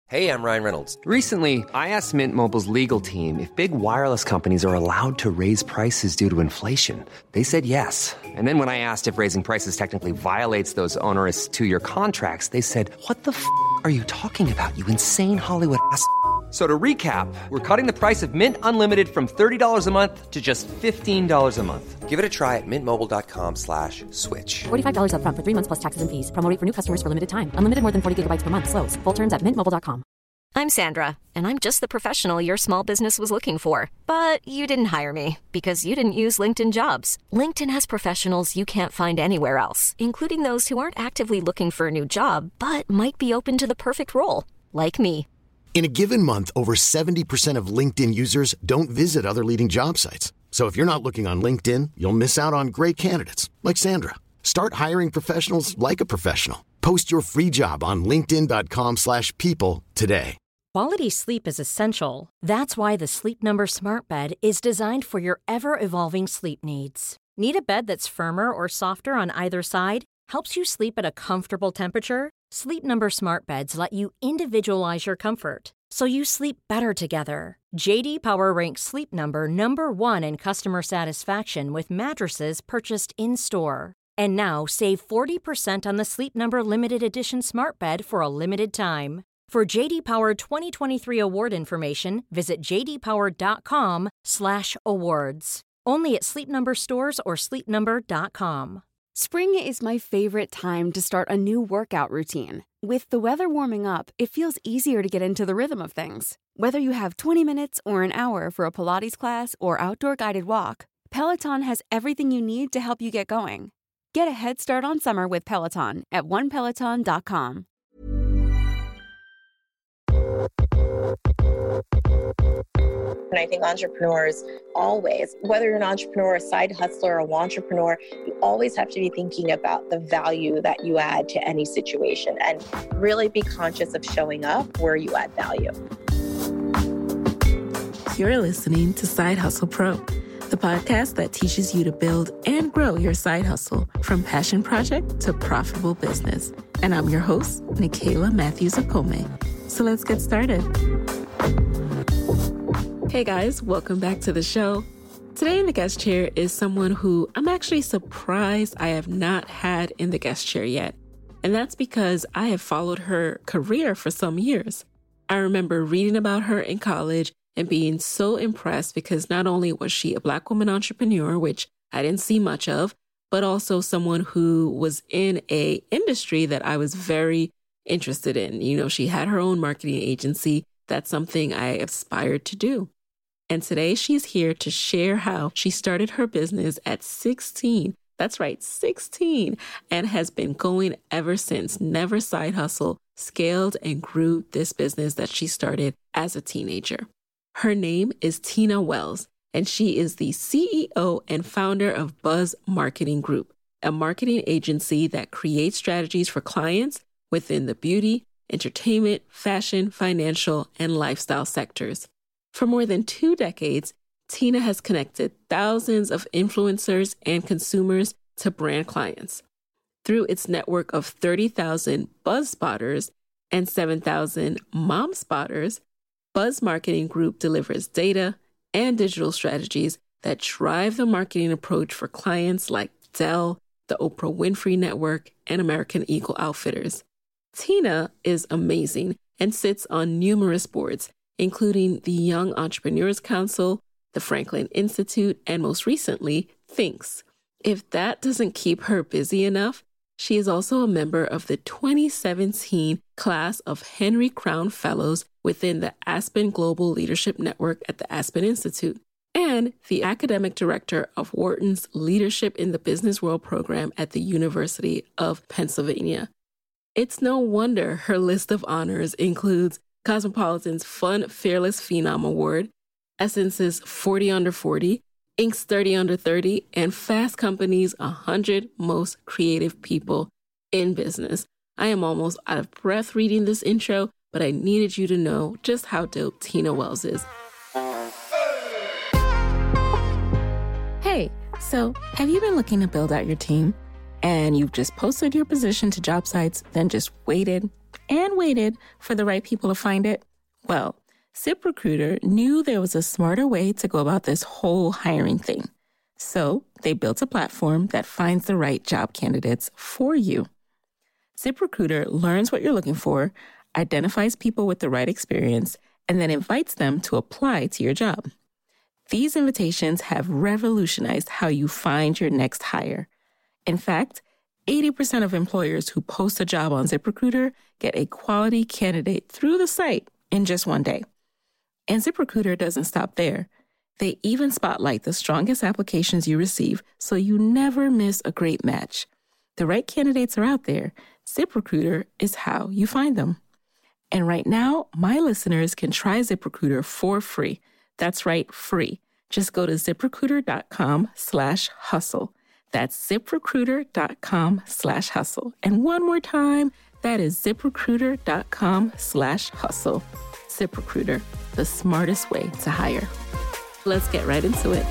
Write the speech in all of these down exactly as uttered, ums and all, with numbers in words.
Hey, I'm Ryan Reynolds. Recently, I asked Mint Mobile's legal team if big wireless companies are allowed to raise prices due to inflation. They said yes. And then when I asked if raising prices technically violates those onerous two-year contracts, they said, what the f*** are you talking about, you insane Hollywood ass f- So to recap, we're cutting the price of Mint Unlimited from thirty dollars a month to just fifteen dollars a month. Give it a try at mintmobile.com slash switch. forty-five dollars up front for three months plus taxes and fees. Promo rate for new customers for limited time. Unlimited more than forty gigabytes per month. Slows full terms at mint mobile dot com. I'm Sandra, and I'm just the professional your small business was looking for. But you didn't hire me because you didn't use LinkedIn Jobs. LinkedIn has professionals you can't find anywhere else, including those who aren't actively looking for a new job, but might be open to the perfect role, like me. In a given month, over seventy percent of LinkedIn users don't visit other leading job sites. So if you're not looking on LinkedIn, you'll miss out on great candidates like Sandra. Start hiring professionals like a professional. Post your free job on linkedin.com slash people today. Quality sleep is essential. That's why the Sleep Number Smart Bed is designed for your ever-evolving sleep needs. Need a bed that's firmer or softer on either side? Helps you sleep at a comfortable temperature? Sleep Number Smart Beds let you individualize your comfort, so you sleep better together. J D Power ranks Sleep Number number one in customer satisfaction with mattresses purchased in-store. And now save forty percent on the Sleep Number Limited Edition Smart Bed for a limited time. For J D Power twenty twenty-three award information, visit jdpower.com slash awards. Only at Sleep Number stores or sleep number dot com. Spring is my favorite time to start a new workout routine. With the weather warming up, it feels easier to get into the rhythm of things. Whether you have twenty minutes or an hour for a Pilates class or outdoor guided walk, Peloton has everything you need to help you get going. Get a head start on summer with Peloton at one peloton dot com. And I think entrepreneurs always, whether you're an entrepreneur, a side hustler, or an entrepreneur, you always have to be thinking about the value that you add to any situation and really be conscious of showing up where you add value. You're listening to Side Hustle Pro, the podcast that teaches you to build and grow your side hustle from passion project to profitable business. And I'm your host, Nicaila Matthews-Okome. So let's get started. Hey guys, welcome back to the show. Today in the guest chair is someone who I'm actually surprised I have not had in the guest chair yet. And that's because I have followed her career for some years. I remember reading about her in college and being so impressed because not only was she a Black woman entrepreneur, which I didn't see much of, but also someone who was in a industry that I was very interested in. You know, she had her own marketing agency. That's something I aspired to do. And today she's here to share how she started her business at sixteen. That's right, sixteen, and has been going ever since. Never side hustle, scaled and grew this business that she started as a teenager. Her name is Tina Wells, and she is the C E O and founder of Buzz Marketing Group, a marketing agency that creates strategies for clients within the beauty, entertainment, fashion, financial, and lifestyle sectors. For more than two decades, Tina has connected thousands of influencers and consumers to brand clients. Through its network of thirty thousand Buzz Spotters and seven thousand Mom Spotters, Buzz Marketing Group delivers data and digital strategies that drive the marketing approach for clients like Dell, the Oprah Winfrey Network, and American Eagle Outfitters. Tina is amazing and sits on numerous boards, including the Young Entrepreneurs Council, the Franklin Institute, and most recently, Thinks. If that doesn't keep her busy enough, she is also a member of the twenty seventeen class of Henry Crown Fellows within the Aspen Global Leadership Network at the Aspen Institute, and the academic director of Wharton's Leadership in the Business World program at the University of Pennsylvania. It's no wonder her list of honors includes Cosmopolitan's Fun Fearless Phenom Award, Essence's forty under forty, Incorporated's thirty under thirty, and Fast Company's one hundred Most Creative People in Business. I am almost out of breath reading this intro, but I needed you to know just how dope Tina Wells is. Hey, so have you been looking to build out your team? And you've just posted your position to job sites, then just waited and waited for the right people to find it? Well, ZipRecruiter knew there was a smarter way to go about this whole hiring thing. So they built a platform that finds the right job candidates for you. ZipRecruiter learns what you're looking for, identifies people with the right experience, and then invites them to apply to your job. These invitations have revolutionized how you find your next hire. In fact, eighty percent of employers who post a job on ZipRecruiter get a quality candidate through the site in just one day. And ZipRecruiter doesn't stop there. They even spotlight the strongest applications you receive so you never miss a great match. The right candidates are out there. ZipRecruiter is how you find them. And right now, my listeners can try ZipRecruiter for free. That's right, free. Just go to ZipRecruiter.com slash hustle. That's ZipRecruiter.com slash hustle. And one more time, that is ZipRecruiter.com slash hustle. ZipRecruiter, the smartest way to hire. Let's get right into it.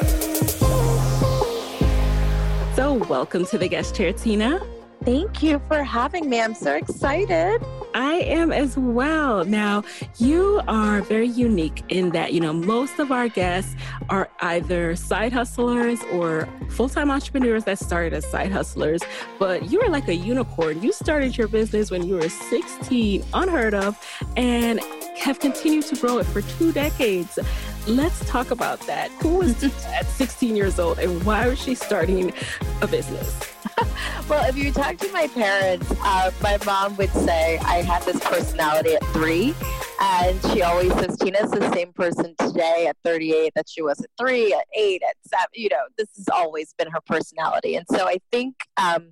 So welcome to the guest chair, Tina. Thank you for having me. I'm so excited. I am as well. Now, you are very unique in that, you know, most of our guests are either side hustlers or full-time entrepreneurs that started as side hustlers, but you are like a unicorn. You started your business when you were sixteen, unheard of, and have continued to grow it for two decades. Let's talk about that. Who was Tina at sixteen years old, and why was she starting a business? Well, if you talk to my parents, uh, my mom would say I had this personality at three, and she always says Tina's the same person today at thirty-eight that she was at three, at eight, at seven. You know, this has always been her personality. And so I think um,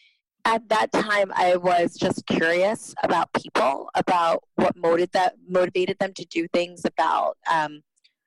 at that time I was just curious about people, about what motivated that motivated them to do things, about um,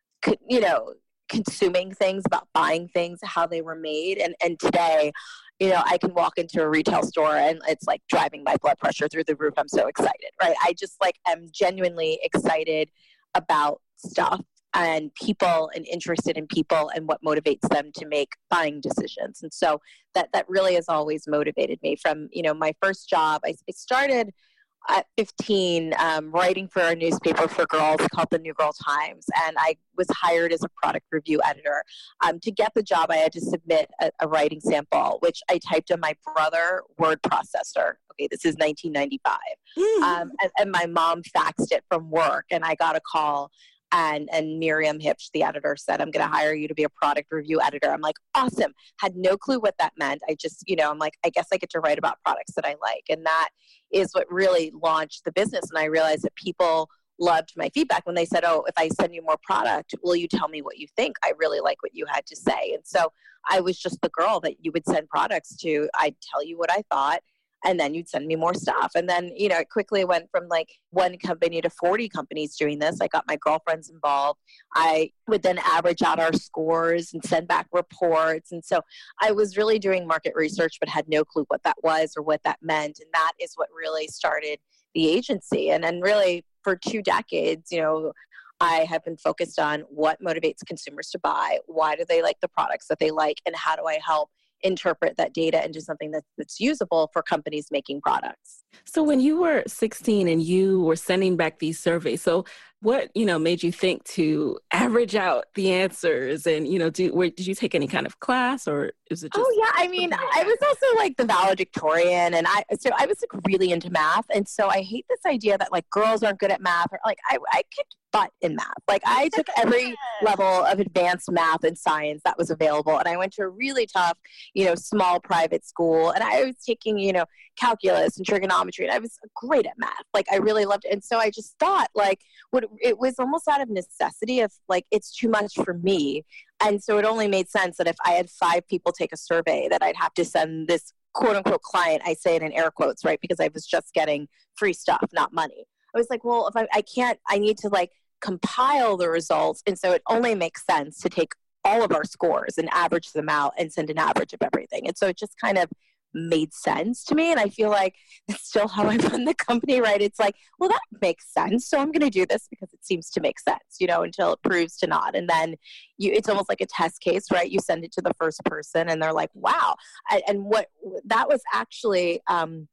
you know, consuming things, about buying things, how they were made. And and today, you know, I can walk into a retail store and it's like driving my blood pressure through the roof. I'm so excited, right? I just like am genuinely excited about stuff and people and interested in people and what motivates them to make buying decisions. And so that that really has always motivated me. From, you know, my first job, I, I started at fifteen, um, writing for a newspaper for girls called the New Girl Times. And I was hired as a product review editor. Um, to get the job, I had to submit a, a writing sample, which I typed in my brother word processor. Okay, this is nineteen ninety-five. Mm. Um, and, and my mom faxed it from work, and I got a call. And and Miriam Hipsch, the editor, said, I'm going to hire you to be a product review editor. I'm like, awesome. Had no clue what that meant. I just, you know, I'm like, I guess I get to write about products that I like. And that is what really launched the business. And I realized that people loved my feedback when they said, oh, if I send you more product, will you tell me what you think? I really like what you had to say. And so I was just the girl that you would send products to. I'd tell you what I thought, and then you'd send me more stuff. And then, you know, it quickly went from like one company to forty companies doing this. I got my girlfriends involved. I would then average out our scores and send back reports. And so I was really doing market research, but had no clue what that was or what that meant. And that is what really started the agency. And then really for two decades, you know, I have been focused on what motivates consumers to buy, why do they like the products that they like, and how do I help interpret that data into something that, that's usable for companies making products. So when you were sixteen and you were sending back these surveys, so what, you know, made you think to average out the answers? And, you know, do, where, did you take any kind of class, or is it just... Oh, yeah. I mean, I was also like the valedictorian, and I, so I was like really into math. And so I hate this idea that like girls aren't good at math, or like I, I kicked butt in math. Like I took every level of advanced math and science that was available. And I went to a really tough, you know, small private school, and I was taking, you know, calculus and trigonometry, and I was great at math. Like I really loved it. And so I just thought like, what it was almost out of necessity of like, it's too much for me. And so it only made sense that if I had five people take a survey, that I'd have to send this quote unquote client, I say it in air quotes, right? Because I was just getting free stuff, not money. I was like, well, if I, I can't, I need to like compile the results. And so it only makes sense to take all of our scores and average them out and send an average of everything. And so it just kind of made sense to me. And I feel like that's still how I run the company, right? It's like, well, that makes sense. So I'm going to do this because it seems to make sense, you know, until it proves to not. And then you, it's almost like a test case, right? You send it to the first person and they're like, wow. And, and what that was actually, um,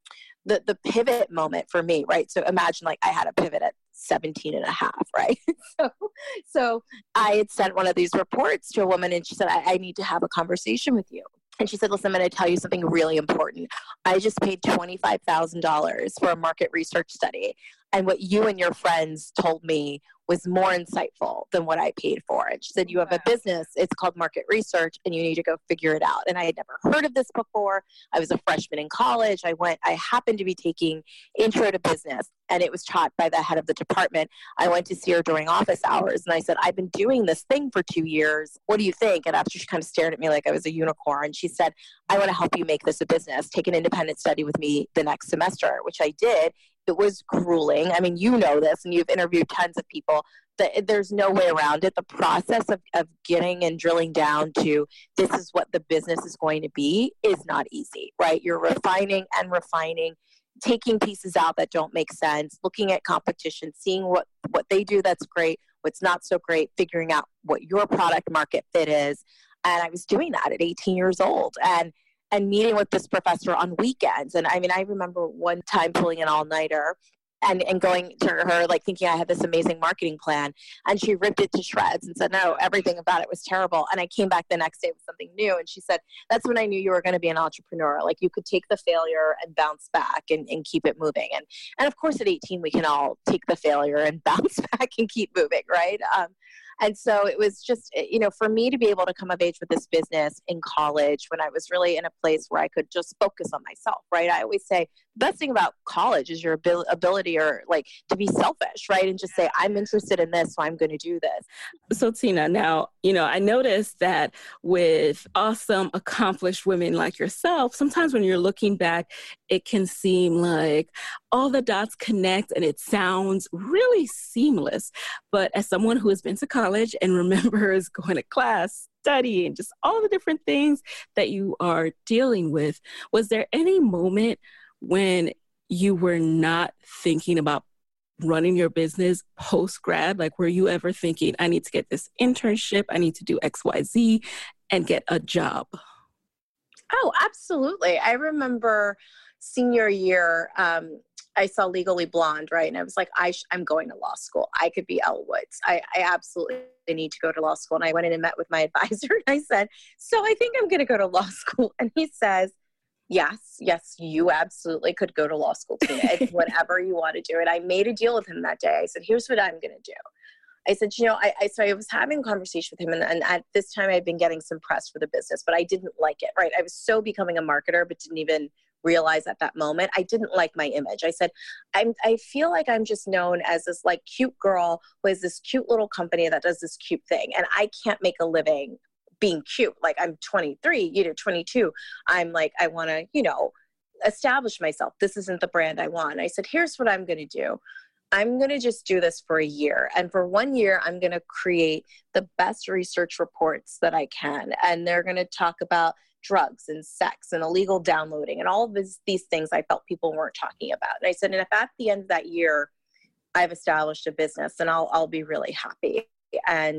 the, the pivot moment for me, right? So imagine like I had a pivot at seventeen and a half, right? so, so I had sent one of these reports to a woman and she said, I, I need to have a conversation with you. And she said, listen, I'm going to tell you something really important. I just paid twenty-five thousand dollars for a market research study. And what you and your friends told me was more insightful than what I paid for. And she said, you have a business, it's called Market Research, and you need to go figure it out. And I had never heard of this before. I was a freshman in college. I went, I happened to be taking Intro to Business, and it was taught by the head of the department. I went to see her during office hours, and I said, I've been doing this thing for two years. What do you think? And after she kind of stared at me like I was a unicorn, she said, I want to help you make this a business. Take an independent study with me the next semester, which I did. It was grueling. I mean, you know this, and you've interviewed tons of people. That there's no way around it. The process of, of getting and drilling down to this is what the business is going to be is not easy, right? You're refining and refining, taking pieces out that don't make sense, looking at competition, seeing what, what they do that's great, what's not so great, figuring out what your product market fit is. And I was doing that at eighteen years old. And and meeting with this professor on weekends. And I mean, I remember one time pulling an all-nighter and, and going to her, like thinking I had this amazing marketing plan. And she ripped it to shreds and said, no, everything about it was terrible. And I came back the next day with something new. And she said, that's when I knew you were going to be an entrepreneur. Like you could take the failure and bounce back and, and keep it moving. And, and of course, at eighteen, we can all take the failure and bounce back and keep moving, right? Um, And so it was just, you know, for me to be able to come of age with this business in college when I was really in a place where I could just focus on myself, right? I always say the best thing about college is your abil- ability or like to be selfish, right? And just say, I'm interested in this, so I'm going to do this. So Tina, now, you know, I noticed that with awesome, accomplished women like yourself, sometimes when you're looking back, it can seem like all the dots connect and it sounds really seamless. But as someone who has been to college and remembers going to class, studying, just all the different things that you are dealing with, was there any moment when you were not thinking about running your business post-grad? Like, were you ever thinking, I need to get this internship, I need to do X, Y, Z, and get a job? Oh, absolutely. I remember senior year, um, I saw Legally Blonde, right? And I was like, I sh- I'm going to law school. I could be Elle Woods. I, I absolutely need to go to law school. And I went in and met with my advisor and I said, so I think I'm going to go to law school. And he says, yes, yes, you absolutely could go to law school, Tina. It's whatever you want to do. And I made a deal with him that day. I said, here's what I'm going to do. I said, you know, I, I, so I was having a conversation with him and, and at this time I'd been getting some press for the business, but I didn't like it, right? I was so becoming a marketer, but didn't even realize at that moment, I didn't like my image. I said, I'm, I feel like I'm just known as this like cute girl who has this cute little company that does this cute thing. And I can't make a living being cute. Like I'm twenty-three, you know, twenty-two. I'm like, I want to, you know, establish myself. This isn't the brand I want. I said, here's what I'm going to do. I'm going to just do this for a year. And for one year, I'm going to create the best research reports that I can. And they're going to talk about drugs and sex and illegal downloading and all of this, these things I felt people weren't talking about. And I said, and if at the end of that year, I've established a business, then I'll, I'll be really happy. And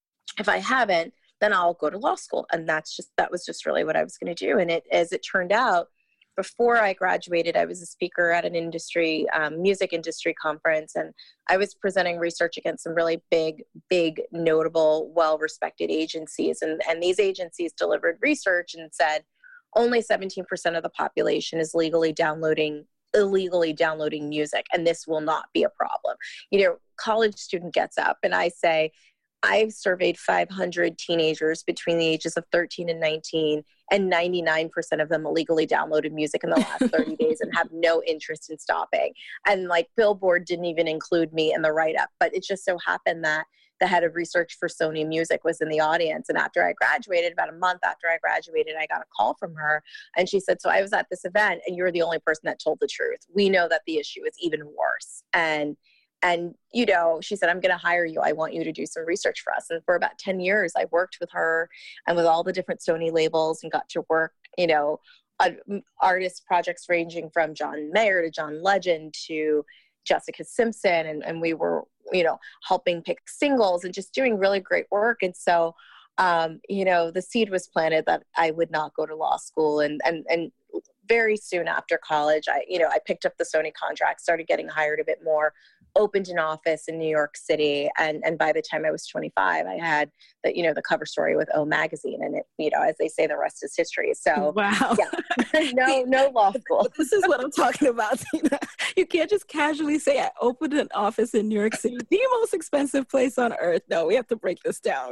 if I haven't, then I'll go to law school. And that's just, that was just really what I was going to do. And it, as it turned out, before I graduated, I was a speaker at an industry, um, music industry conference, and I was presenting research against some really big, big, notable, well-respected agencies. And, and these agencies delivered research and said only seventeen percent of the population is legally downloading, illegally downloading music, and this will not be a problem. You know, college student gets up and I say, I've surveyed five hundred teenagers between the ages of thirteen and nineteen, and ninety-nine percent of them illegally downloaded music in the last thirty days and have no interest in stopping. And like Billboard didn't even include me in the write-up, but it just so happened that the head of research for Sony Music was in the audience. And after I graduated, about a month after I graduated, I got a call from her and she said, so I was at this event and you're the only person that told the truth. We know that the issue is even worse. And And, you know, she said, I'm going to hire you. I want you to do some research for us. And for about ten years, I worked with her and with all the different Sony labels and got to work, you know, on artist projects ranging from John Mayer to John Legend to Jessica Simpson. And, and we were, you know, helping pick singles and just doing really great work. And so, um, you know, the seed was planted that I would not go to law school. And, and, and very soon after college, I, you know, I picked up the Sony contract, started getting hired a bit more, opened an office in New York City. And, and by the time I was twenty-five, I had the, you know, the cover story with O Magazine. And it, you know, as they say, the rest is history. So wow. Yeah, no, no law school. This is what I'm talking about. You can't just casually say, I opened an office in New York City, the most expensive place on earth. No, we have to break this down.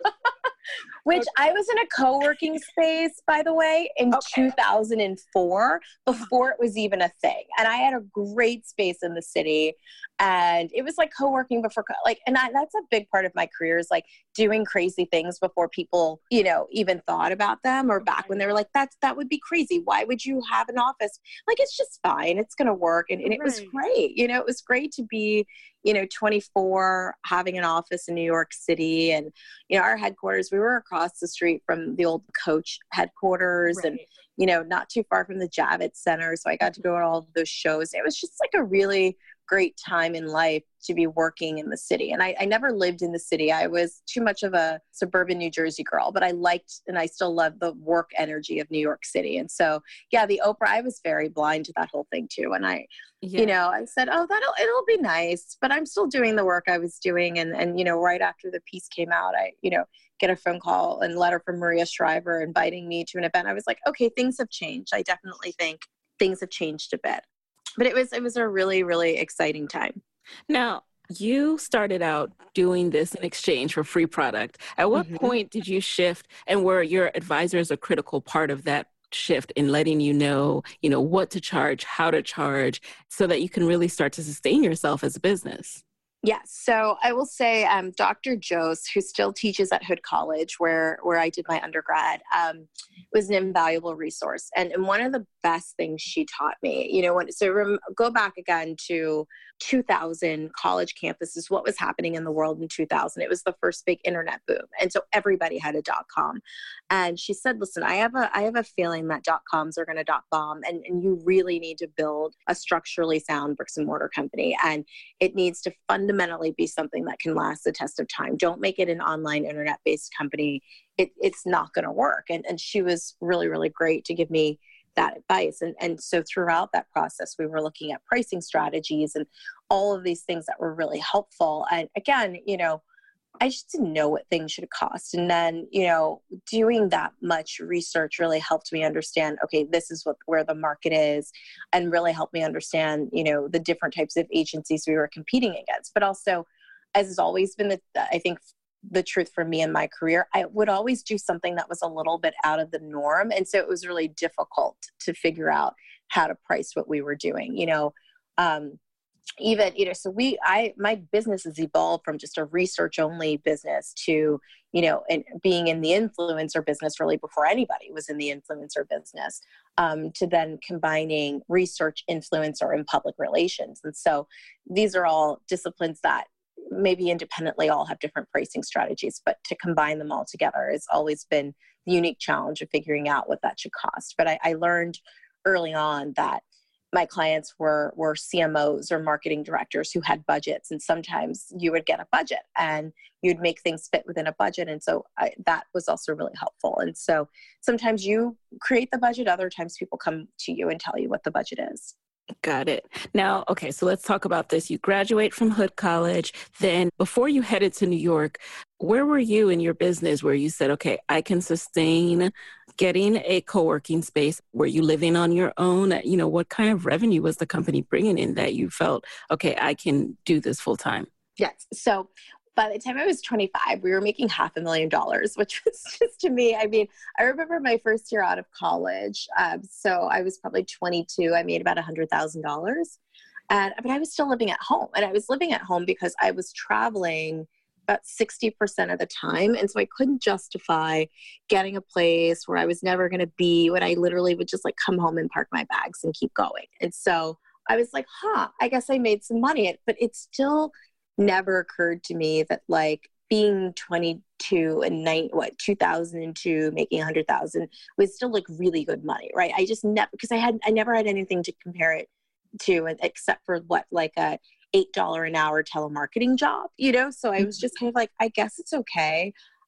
Which I was in a co-working space, by the way, in okay. two thousand four, before it was even a thing. And I had a great space in the city. And it was like co-working before, co- like, and I, that's a big part of my career is like doing crazy things before people, you know, even thought about them, or back when they were like, that's, that would be crazy. Why would you have an office? Like, it's just fine. It's going to work. And, and it right. was great. You know, it was great to be, you know, twenty-four, having an office in New York City. And, you know, our headquarters, we were across the street from the old Coach headquarters right. and, you know, not too far from the Javits Center. So I got to go to all of those shows. It was just like a really great time in life to be working in the city. And I, I never lived in the city. I was too much of a suburban New Jersey girl, but I liked, and I still love the work energy of New York City. And so, yeah, the Oprah, I was very blind to that whole thing too. And I, yeah. you know, I said, oh, that'll, it'll be nice, but I'm still doing the work I was doing. And, and, you know, right after the piece came out, I, you know, get a phone call and letter from Maria Shriver inviting me to an event. I was like, okay, things have changed. I definitely think things have changed a bit. But it was it was a really, really exciting time. Now, you started out doing this in exchange for free product. At what mm-hmm. point did you shift, and were your advisors a critical part of that shift in letting you know, you know, what to charge, how to charge, so that you can really start to sustain yourself as a business? Yes. So I will say um, Doctor Jose, who still teaches at Hood College, where, where I did my undergrad, um, was an invaluable resource. And, and one of the best things she taught me, you know, when, so rem, go back again to two thousand, college campuses, what was happening in the world in two thousand. It was the first big internet boom. And so everybody had a dot com. And she said, listen, I have a, I have a feeling that dot coms are going to dot bomb, and, and you really need to build a structurally sound bricks and mortar company. And it needs to fundamentally be something that can last the test of time. Don't make it an online internet-based company. It, it's not going to work. And, and she was really, really great to give me that advice. And, and so throughout that process, we were looking at pricing strategies and all of these things that were really helpful. And again, you know, I just didn't know what things should cost. And then, you know, doing that much research really helped me understand, okay, this is what where the market is, and really helped me understand, you know, the different types of agencies we were competing against. But also, as has always been, the, I think, the truth for me in my career, I would always do something that was a little bit out of the norm. And so it was really difficult to figure out how to price what we were doing, you know, um, even, you know, so we, I, my business has evolved from just a research only business to, you know, and being in the influencer business really before anybody was in the influencer business, um, to then combining research, influencer, and public relations. And so these are all disciplines that maybe independently all have different pricing strategies, but to combine them all together has always been the unique challenge of figuring out what that should cost. But I, I learned early on that my clients were, were C M Os or marketing directors who had budgets. And sometimes you would get a budget and you'd make things fit within a budget. And so I, that was also really helpful. And so sometimes you create the budget, other times people come to you and tell you what the budget is. Got it. Now, okay, so let's talk about this. You graduate from Hood College. Then before you headed to New York, where were you in your business where you said, okay, I can sustain getting a co-working space? Were you living on your own? You know, what kind of revenue was the company bringing in that you felt, okay, I can do this full time? Yes. So by the time I was twenty-five, we were making half a million dollars, which was just to me, I mean, I remember my first year out of college. Um, so I was probably twenty-two. I made about one hundred thousand dollars. And, but I was still living at home. And I was living at home because I was traveling about sixty percent of the time. And so I couldn't justify getting a place where I was never going to be, when I literally would just like come home and park my bags and keep going. And so I was like, huh, I guess I made some money. But it still never occurred to me that like being twenty-two and nine, what, two thousand two, making a hundred thousand was still like really good money, right? I just never, because I had, I never had anything to compare it to except for what, like a eight dollars an hour telemarketing job, you know? So I was just kind of like, I guess it's okay.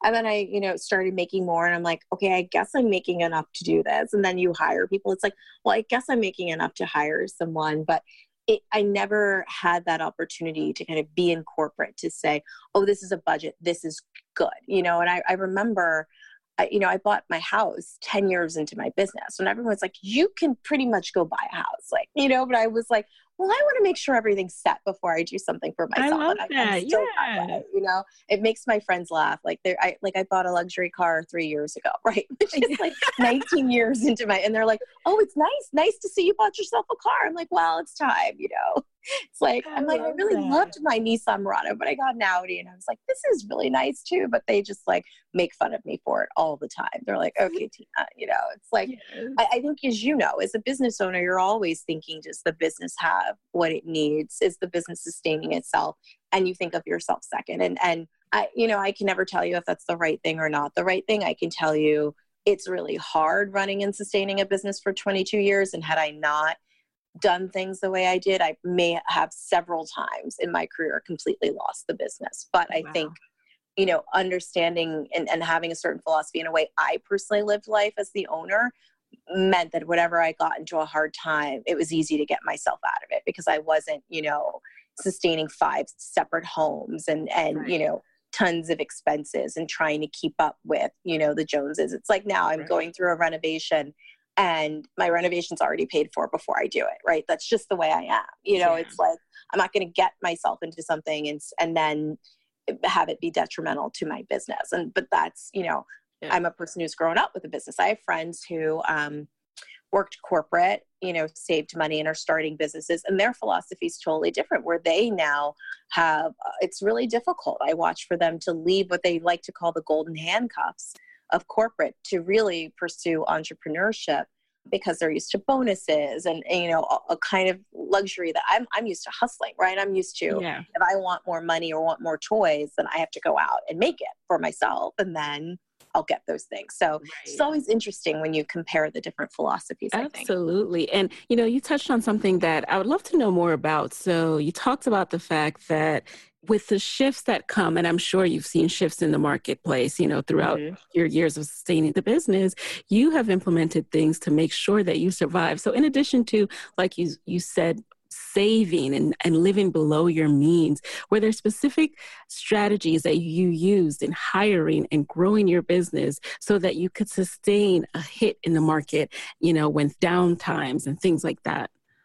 And then I, you know, started making more and I'm like, okay, I guess I'm making enough to do this. And then you hire people. It's like, well, I guess I'm making enough to hire someone, but it, I never had that opportunity to kind of be in corporate to say, oh, this is a budget. This is good. You know, and I, I remember, I, you know, I bought my house ten years into my business and everyone's like, you can pretty much go buy a house. Like, you know, but I was like, well, I want to make sure everything's set before I do something for myself. I love and I, that. I'm still Yeah. that way, you know, it makes my friends laugh. Like they're, I, like I bought a luxury car three years ago, right? Which is like nineteen years into my, and they're like, oh, it's nice. Nice to see you bought yourself a car. I'm like, well, it's time, you know? It's like, I I'm like, I love really that. loved my Nissan Murano, but I got an Audi and I was like, this is really nice too. But they just like make fun of me for it all the time. They're like, okay, Tina, you know, it's like, Yes. I, I think as you know, as a business owner, you're always thinking, does the business have what it needs? Is the business sustaining itself? And you think of yourself second. And, and I, you know, I can never tell you if that's the right thing or not the right thing. I can tell you it's really hard running and sustaining a business for twenty-two years. And had I not done things the way I did, I may have several times in my career completely lost the business. But I Wow. think, you know, understanding and, and having a certain philosophy in a way I personally lived life as the owner meant that whenever I got into a hard time, it was easy to get myself out of it because I wasn't, you know, sustaining five separate homes and, and, Right. you know, tons of expenses and trying to keep up with, you know, the Joneses. It's like now I'm Right. going through a renovation and my renovation's already paid for before I do it, right? That's just the way I am. You know, Yeah. it's like, I'm not going to get myself into something and, and then have it be detrimental to my business. And, but that's, you know, Yeah. I'm a person who's grown up with a business. I have friends who um, worked corporate, you know, saved money and are starting businesses, and their philosophy is totally different, where they now have, uh, it's really difficult. I watch for them to leave what they like to call the golden handcuffs of corporate to really pursue entrepreneurship because they're used to bonuses and, and you know, a, a kind of luxury that I'm, I'm used to hustling, right? I'm used to, Yeah. if I want more money or want more toys, then I have to go out and make it for myself. And then I'll get those things. So Right. it's always interesting when you compare the different philosophies, I think. Absolutely. And, you know, you touched on something that I would love to know more about. So you talked about the fact that with the shifts that come, and I'm sure you've seen shifts in the marketplace, you know, throughout Mhm. your years of sustaining the business, you have implemented things to make sure that you survive. So in addition to, like you, you said, saving and, and living below your means, were there specific strategies that you used in hiring and growing your business so that you could sustain a hit in the market, you know, when down times and things like that?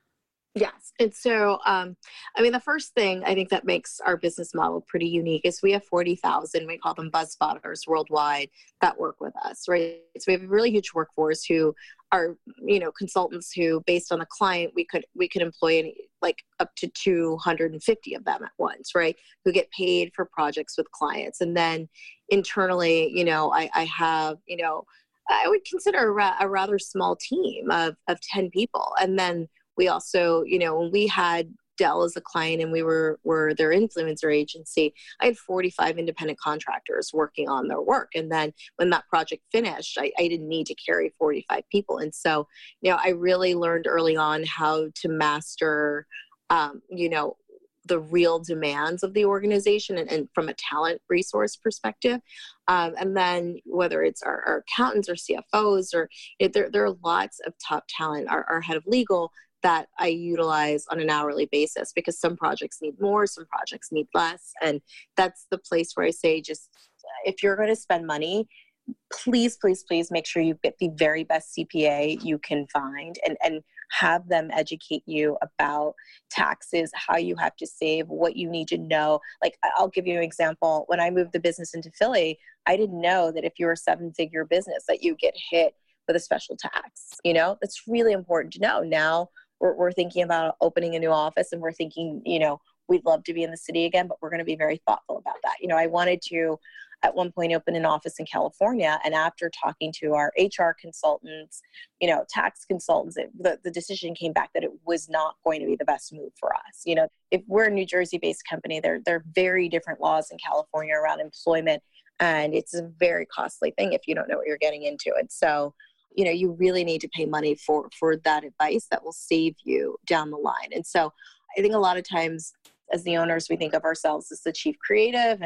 Yes. And so, um, I mean, the first thing I think that makes our business model pretty unique is we have forty thousand, we call them buzz spotters worldwide, that work with us, right? So we have a really huge workforce who are, you know, consultants who, based on the client, we could, we could employ any, like up to two hundred fifty of them at once, right? Who get paid for projects with clients. And then internally, you know, I, I have, you know, I would consider a, ra- a rather small team of, of ten people. And then we also, you know, when we had Dell as a client and we were, were their influencer agency, I had forty-five independent contractors working on their work. And then when that project finished, I, I didn't need to carry forty-five people. And so, you know, I really learned early on how to master, um, you know, the real demands of the organization and, and from a talent resource perspective. Um, and then whether it's our, our accountants or C F Os or you know, there, there are lots of top talent, our, our head of legal, that I utilize on an hourly basis because some projects need more, some projects need less. And that's the place where I say, just if you're going to spend money, please, please, please make sure you get the very best C P A you can find and, and have them educate you about taxes, how you have to save, what you need to know. Like, I'll give you an example. When I moved the business into Philly, I didn't know that if you're a seven figure business that you get hit with a special tax. You know, that's really important to know. Now we're, we're thinking about opening a new office and we're thinking, you know, we'd love to be in the city again, but we're going to be very thoughtful about that. You know, I wanted to at one point open an office in California. And after talking to our H R consultants, you know, tax consultants, it, the, the decision came back that it was not going to be the best move for us. You know, if we're a New Jersey-based company, there, there are very different laws in California around employment. And it's a very costly thing if you don't know what you're getting into. And so, you know, you really need to pay money for, for that advice that will save you down the line. And so I think a lot of times as the owners, we think of ourselves as the chief creative and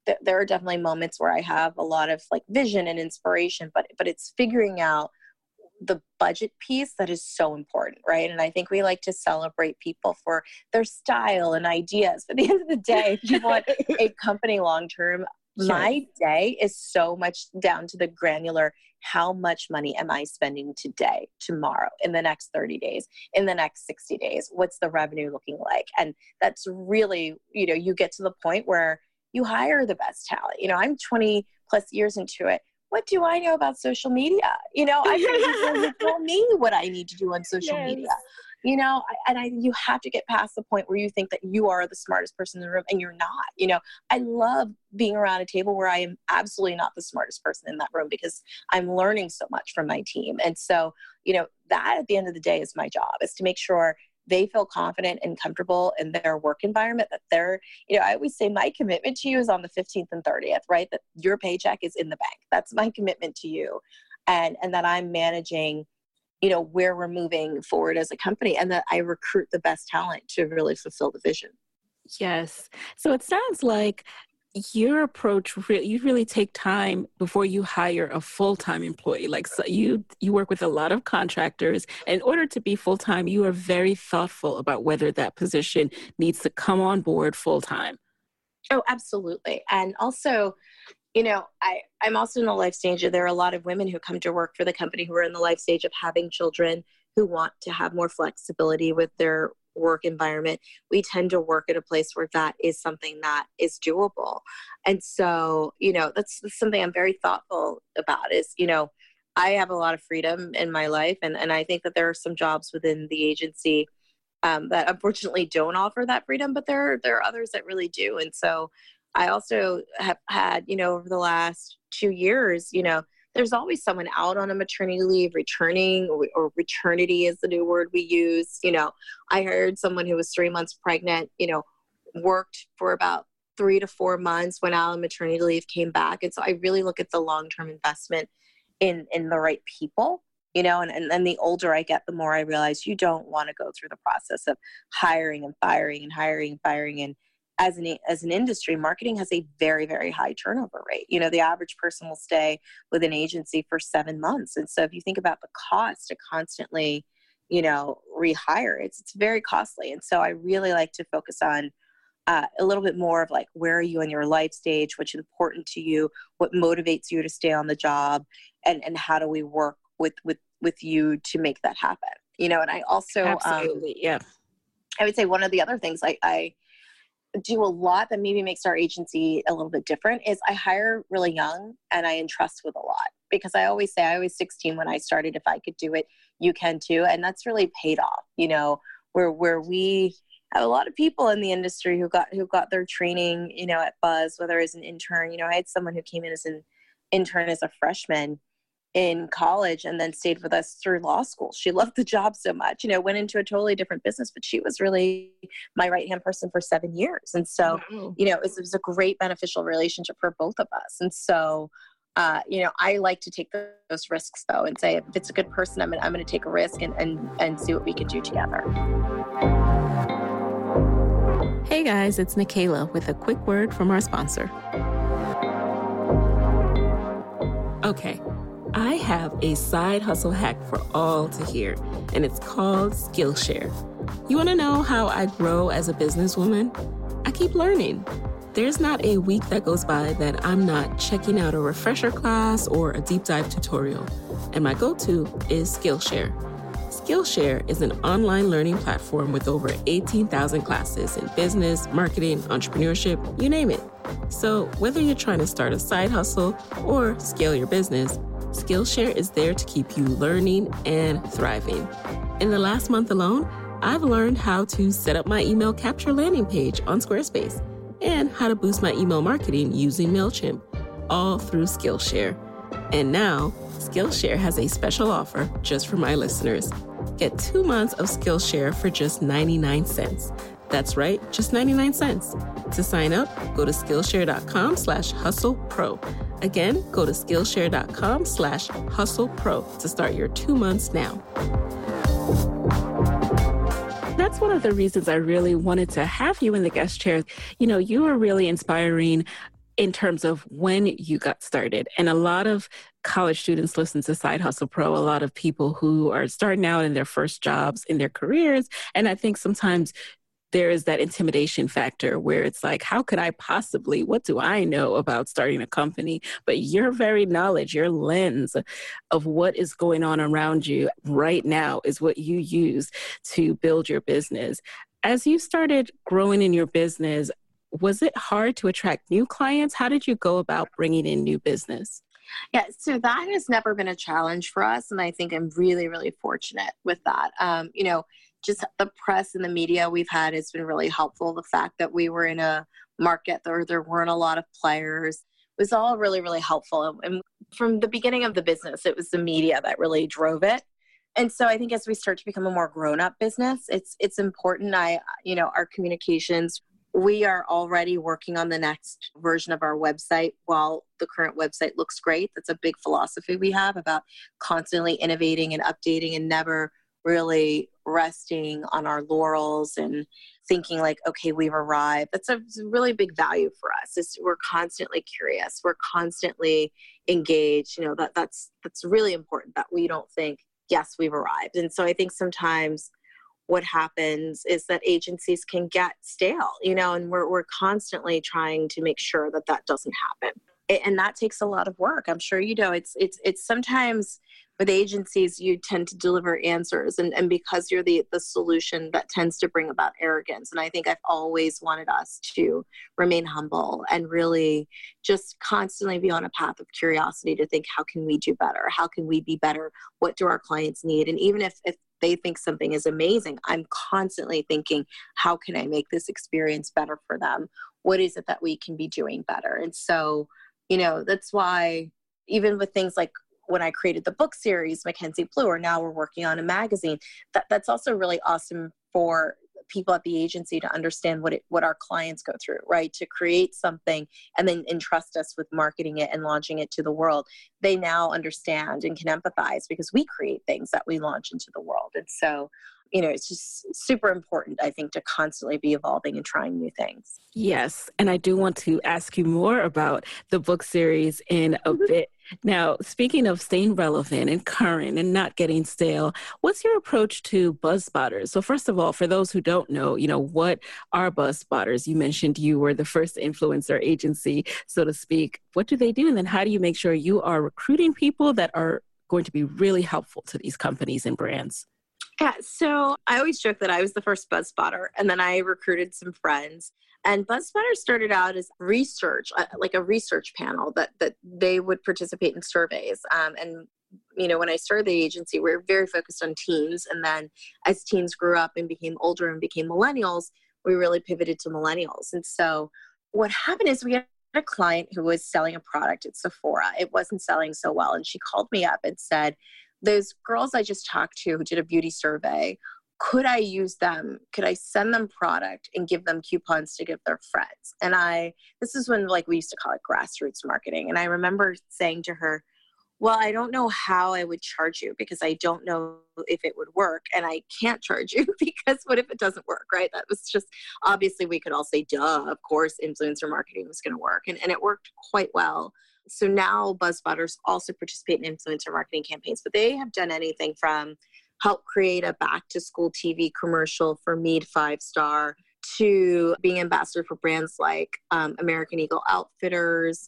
th- there are definitely moments where I have a lot of like vision and inspiration, but but it's figuring out the budget piece that is so important, right? And I think we like to celebrate people for their style and ideas. But at the end of the day, if you want a company long-term, sure. my day is so much down to the granular, how much money am I spending today, tomorrow, in the next thirty days, in the next sixty days? What's the revenue looking like? And that's really, you know, you get to the point where you hire the best talent. You know, I'm twenty plus years into it. What do I know about social media? You know, I can just tell me what I need to do on social yes. media. You know, and I, you have to get past the point where you think that you are the smartest person in the room and you're not. You know, I love being around a table where I am absolutely not the smartest person in that room because I'm learning so much from my team. And so, you know, that at the end of the day is my job, is to make sure they feel confident and comfortable in their work environment, that they're, you know, I always say my commitment to you is on the fifteenth and thirtieth, right? That your paycheck is in the bank. That's my commitment to you. And, and that I'm managing, you know, where we're moving forward as a company, and that I recruit the best talent to really fulfill the vision. Yes. So it sounds like your approach, really, you really take time before you hire a full-time employee. Like so you, you work with a lot of contractors. In order to be full-time, you are very thoughtful about whether that position needs to come on board full-time. Oh, absolutely. And also, you know, I, I'm also in the life stage. There are a lot of women who come to work for the company who are in the life stage of having children, who want to have more flexibility with their work environment. We tend to work at a place where that is something that is doable. And so, you know, that's, that's something I'm very thoughtful about is, you know, I have a lot of freedom in my life. And, and I think that there are some jobs within the agency um, that unfortunately don't offer that freedom, but there are, there are others that really do. And so I also have had, you know, over the last two years, you know, there's always someone out on a maternity leave, returning, or, or returnity is the new word we use. You know, I hired someone who was three months pregnant, you know, worked for about three to four months, went out on maternity leave, came back. And so I really look at the long-term investment in, in the right people, you know, and, and, and the older I get, the more I realize you don't want to go through the process of hiring and firing and hiring and firing. And as an, as an industry, marketing has a very, very high turnover rate. You know, the average person will stay with an agency for seven months. And so if you think about the cost to constantly, you know, rehire, it's, it's very costly. And so I really like to focus on uh, a little bit more of like, where are you in your life stage? What's important to you? What motivates you to stay on the job? And, and how do we work with, with, with you to make that happen? You know, and I also, Absolutely, um, yeah. I would say one of the other things I, I do a lot that maybe makes our agency a little bit different is I hire really young and I entrust with a lot, because I always say, I was sixteen when I started, if I could do it, you can too. And that's really paid off, you know, where, where we have a lot of people in the industry who got, who got their training, you know, at Buzz, whether as an intern. You know, I had someone who came in as an intern as a freshman in college and then stayed with us through law school. She loved the job so much, you know, went into a totally different business, but she was really my right-hand person for seven years. And so, wow. you know, it was, it was a great beneficial relationship for both of us. And so, uh, you know, I like to take those risks though, and say, if it's a good person, I'm gonna, I'm going to take a risk and, and, and see what we can do together. Hey guys, it's Nikayla with a quick word from our sponsor. Okay. I have a side hustle hack for all to hear, and it's called Skillshare. You want to know how I grow as a businesswoman? I keep learning. There's not a week that goes by that I'm not checking out a refresher class or a deep dive tutorial, and my go-to is Skillshare. Skillshare is an online learning platform with over eighteen thousand classes in business, marketing, entrepreneurship, you name it. So whether you're trying to start a side hustle or scale your business, Skillshare is there to keep you learning and thriving. In the last month alone, I've learned how to set up my email capture landing page on Squarespace and how to boost my email marketing using MailChimp, all through Skillshare. And now, Skillshare has a special offer just for my listeners. Get two months of Skillshare for just ninety-nine cents. That's right, just ninety-nine cents. To sign up, go to Skillshare.com slash hustle pro. Again, go to Skillshare.com slash hustle pro to start your two months now. That's one of the reasons I really wanted to have you in the guest chair. You know, you are really inspiring in terms of when you got started. And a lot of college students listen to Side Hustle Pro, a lot of people who are starting out in their first jobs in their careers. And I think sometimes there is that intimidation factor where it's like, how could I possibly, what do I know about starting a company? But your very knowledge, your lens of what is going on around you right now is what you use to build your business. As you started growing in your business, was it hard to attract new clients? How did you go about bringing in new business? Yeah, so that has never been a challenge for us. And I think I'm really, really fortunate with that. Um, you know, just the press and the media we've had has been really helpful. The fact that we were in a market where there weren't a lot of players was all really, really helpful. And from the beginning of the business, it was the media that really drove it. And so I think as we start to become a more grown-up business, it's it's important. I, you know, our communications, we are already working on the next version of our website. While the current website looks great, that's a big philosophy we have about constantly innovating and updating and never really resting on our laurels and thinking like, okay, we've arrived. That's a, it's a really big value for us. Is we're constantly curious. We're constantly engaged. You know, that that's that's really important that we don't think, yes, we've arrived. And so I think sometimes what happens is that agencies can get stale, you know, and we're we're constantly trying to make sure that that doesn't happen. And that takes a lot of work. I'm sure you know, it's it's it's sometimes with agencies, you tend to deliver answers. And, and because you're the, the solution, that tends to bring about arrogance. And I think I've always wanted us to remain humble and really just constantly be on a path of curiosity to think, how can we do better? How can we be better? What do our clients need? And even if, if they think something is amazing, I'm constantly thinking, how can I make this experience better for them? What is it that we can be doing better? And so, you know, that's why even with things like when I created the book series, Mackenzie Blue, or now we're working on a magazine, that, that's also really awesome for people at the agency to understand what it, what our clients go through, right? To create something and then entrust us with marketing it and launching it to the world. They now understand and can empathize because we create things that we launch into the world. And so, you know, it's just super important, I think, to constantly be evolving and trying new things. Yes. And I do want to ask you more about the book series in a mm-hmm. bit. Now, speaking of staying relevant and current and not getting stale, what's your approach to buzz spotters? So first of all, for those who don't know, you know, what are buzz spotters? You mentioned you were the first influencer agency, so to speak. What do they do? And then how do you make sure you are recruiting people that are going to be really helpful to these companies and brands? Yeah, so I always joke that I was the first buzz spotter, and then I recruited some friends. And BuzzSpotter started out as research, uh, like a research panel that that they would participate in surveys. Um, and you know, when I started the agency, we were very focused on teens, and then as teens grew up and became older and became millennials, we really pivoted to millennials. And so, what happened is we had a client who was selling a product at Sephora. It wasn't selling so well, and she called me up and said, those girls I just talked to who did a beauty survey, could I use them? Could I send them product and give them coupons to give their friends? And I, this is when like we used to call it grassroots marketing. And I remember saying to her, well, I don't know how I would charge you because I don't know if it would work. And I can't charge you because what if it doesn't work, right? That was just, obviously we could all say, duh, of course, influencer marketing was going to work. And, and it worked quite well. So now BuzzSpotters also participate in influencer marketing campaigns, but they have done anything from help create a back to school T V commercial for Mead Five Star to being ambassador for brands like um, American Eagle Outfitters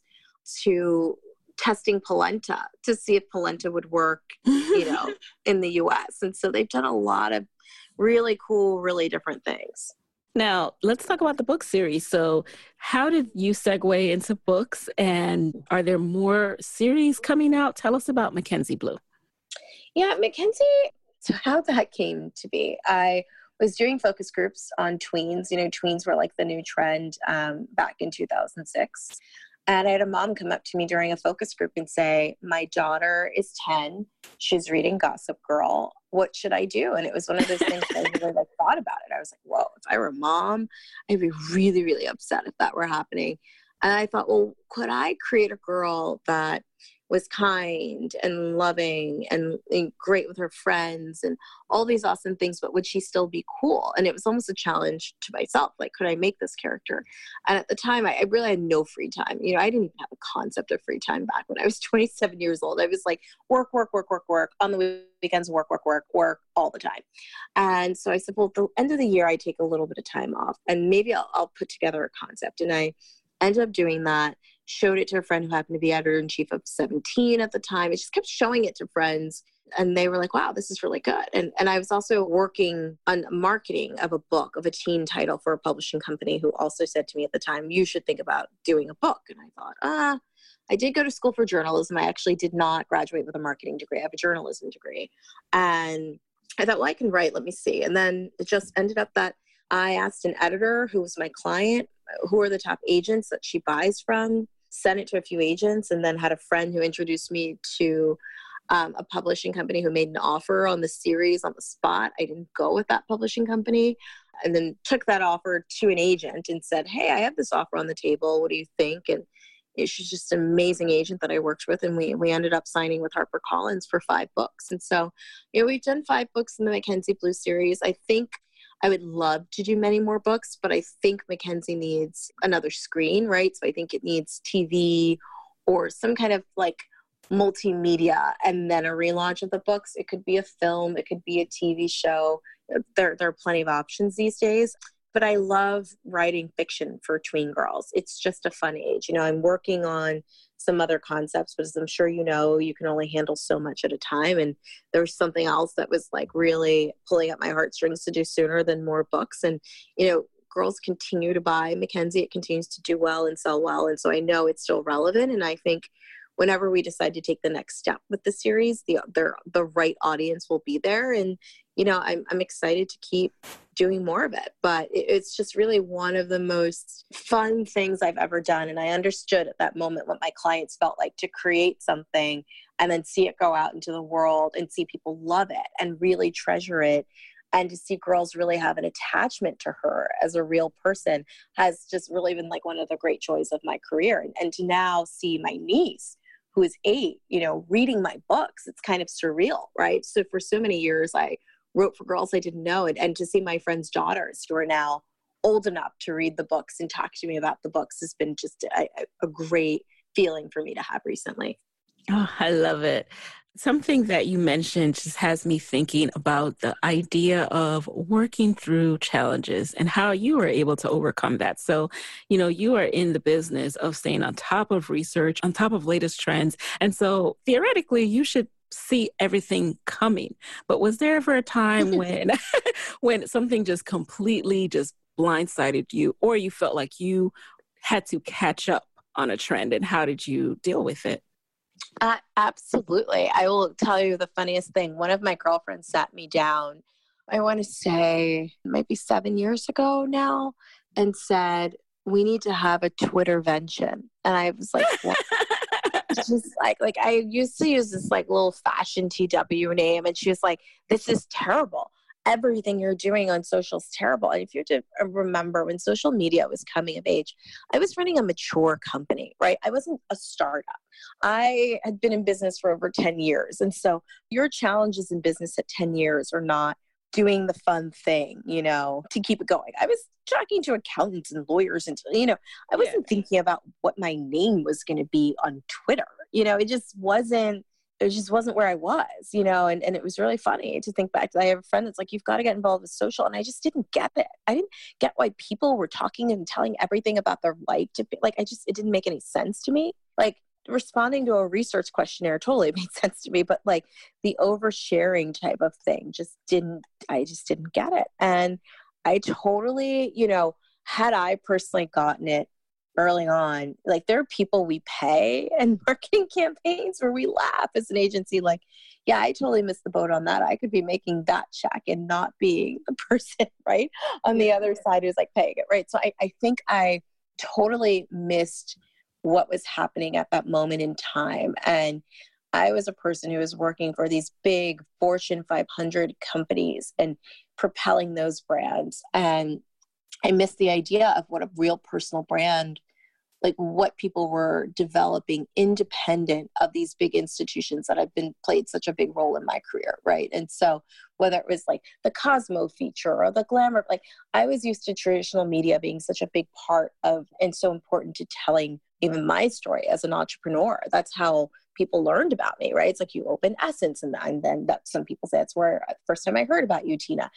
to testing polenta to see if polenta would work, you know, in the U S. And so they've done a lot of really cool, really different things. Now, let's talk about the book series. So how did you segue into books, and are there more series coming out? Tell us about Mackenzie Blue. Yeah, Mackenzie, so how that came to be, I was doing focus groups on tweens. You know, tweens were like the new trend um, back in two thousand six. And I had a mom come up to me during a focus group and say, my daughter is ten. She's reading Gossip Girl. What should I do? And it was one of those things that I really like thought about it. I was like, whoa, if I were a mom, I'd be really, really upset if that were happening. And I thought, well, could I create a girl that was kind and loving and, and great with her friends and all these awesome things, but would she still be cool? And it was almost a challenge to myself. Like, could I make this character? And at the time, I, I really had no free time. You know, I didn't even have a concept of free time back when I was twenty-seven years old. I was like, work, work, work, work, work. On the weekends, work, work, work, work all the time. And so I said, well, at the end of the year, I take a little bit of time off and maybe I'll, I'll put together a concept. And I ended up doing that. Showed it to a friend who happened to be editor-in-chief of seventeen at the time. I just kept showing it to friends and they were like, wow, this is really good. And and I was also working on marketing of a book, of a teen title for a publishing company who also said to me at the time, you should think about doing a book. And I thought, ah, I did go to school for journalism. I actually did not graduate with a marketing degree. I have a journalism degree. And I thought, well, I can write, let me see. And then it just ended up that I asked an editor who was my client, who are the top agents that she buys from, sent it to a few agents, and then had a friend who introduced me to um, a publishing company who made an offer on the series on the spot. I didn't go with that publishing company, and then took that offer to an agent and said, hey, I have this offer on the table. What do you think? And she's just an amazing agent that I worked with. And we we ended up signing with HarperCollins for five books. And so, you know, we've done five books in the Mackenzie Blue series. I think I would love to do many more books, but I think Mackenzie needs another screen, right? So I think it needs T V or some kind of like multimedia and then a relaunch of the books. It could be a film. It could be a T V show. There, there are plenty of options these days. But I love writing fiction for tween girls. It's just a fun age. You know, I'm working on some other concepts, but as I'm sure you know, you can only handle so much at a time. And there was something else that was like really pulling at my heartstrings to do sooner than more books. And, you know, girls continue to buy Mackenzie. It continues to do well and sell well. And so I know it's still relevant. And I think whenever we decide to take the next step with the series, the the, the right audience will be there. And, you know, I'm I'm excited to keep doing more of it. But it, it's just really one of the most fun things I've ever done. And I understood at that moment what my clients felt like, to create something and then see it go out into the world and see people love it and really treasure it. And to see girls really have an attachment to her as a real person has just really been like one of the great joys of my career. And, and to now see my niece, who is eight, you know, reading my books, it's kind of surreal, right? So for so many years, I wrote for girls I didn't know. And, and to see my friends' daughters who are now old enough to read the books and talk to me about the books has been just a, a great feeling for me to have recently. Oh, I love it. Something that you mentioned just has me thinking about the idea of working through challenges and how you were able to overcome that. So, you know, you are in the business of staying on top of research, on top of latest trends. And so theoretically, you should see everything coming. But was there ever a time when when something just completely just blindsided you, or you felt like you had to catch up on a trend, and how did you deal with it? Uh, absolutely. I will tell you the funniest thing. One of my girlfriends sat me down, I want to say maybe seven years ago now, and said, we need to have a Twittervention. And I was like, what? Just like, like I used to use this like little fashion T W name. And she was like, this is terrible. Everything you're doing on social is terrible. And if you have to remember, when social media was coming of age, I was running a mature company, right? I wasn't a startup. I had been in business for over ten years. And so your challenges in business at ten years are not doing the fun thing, you know, to keep it going. I was talking to accountants and lawyers and, you know, I wasn't yeah. thinking about what my name was going to be on Twitter. You know, it just wasn't, it just wasn't where I was, you know, and, and it was really funny to think back. I have a friend that's like, you've got to get involved with social. And I just didn't get it. I didn't get why people were talking and telling everything about their life to be like, I just, it didn't make any sense to me. Like responding to a research questionnaire totally made sense to me, but like the oversharing type of thing just didn't, I just didn't get it. And I totally, you know, had I personally gotten it early on, like there are people we pay and marketing campaigns where we laugh as an agency, like, yeah, I totally missed the boat on that. I could be making that check and not being the person, right, on the other side who's like paying it, right? So I, I think I totally missed what was happening at that moment in time. And I was a person who was working for these big Fortune five hundred companies and propelling those brands. And I missed the idea of what a real personal brand like what people were developing independent of these big institutions that have been played such a big role in my career, right? And so whether it was like the Cosmo feature or the Glamour, like I was used to traditional media being such a big part of and so important to telling even my story as an entrepreneur. That's how people learned about me, right? It's like you open Essence and, and then that some people say that's where the first time I heard about you, Tina.